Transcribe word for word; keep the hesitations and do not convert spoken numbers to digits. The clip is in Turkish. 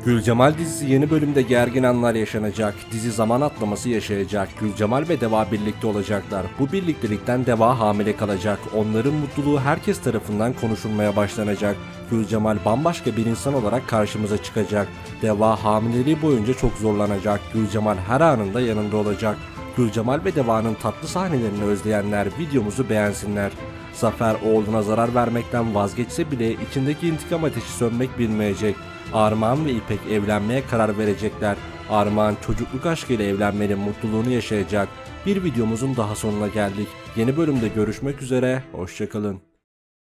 Gülcemal dizisi yeni bölümde gergin anlar yaşanacak. Dizi zaman atlaması yaşayacak. Gülcemal ve Deva birlikte olacaklar. Bu birliktelikten Deva hamile kalacak. Onların mutluluğu herkes tarafından konuşulmaya başlanacak. Gülcemal bambaşka bir insan olarak karşımıza çıkacak. Deva hamileliği boyunca çok zorlanacak. Gülcemal her anında yanında olacak. Gülcemal ve Deva'nın tatlı sahnelerini özleyenler videomuzu beğensinler. Zafer oğluna zarar vermekten vazgeçse bile içindeki intikam ateşi sönmek bilmeyecek. Armağan ve İpek evlenmeye karar verecekler. Armağan çocukluk aşkıyla evlenmenin mutluluğunu yaşayacak. Bir videomuzun daha sonuna geldik. Yeni bölümde görüşmek üzere, hoşça kalın.